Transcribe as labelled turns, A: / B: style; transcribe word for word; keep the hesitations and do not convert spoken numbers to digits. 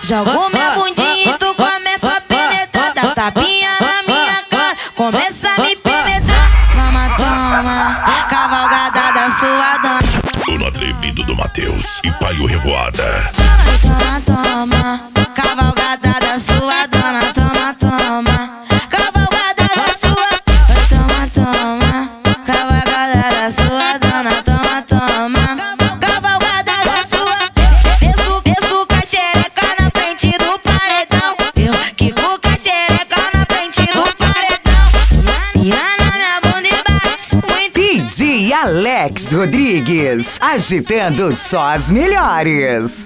A: Jogo minha bundinha e tu começa a penetrar. Dá tapinha na minha cara, começa a me penetrar. Toma, toma, cavalgada da sua dona.
B: Sono atrevido do Matheus e Palio Revoada.
A: Toma, toma, cavalgada da sua dona. Toma, toma, cavalgada da sua. Toma, toma, cavalgada da sua dona. Toma, toma, cavalgada da sua. Desço, desço com a xereca na frente do paredão. Eu quico com a xereca na frente do paredão. Pira na minha bunda e bate muito.
C: D J Alex Rodrigues, agitando só as melhores.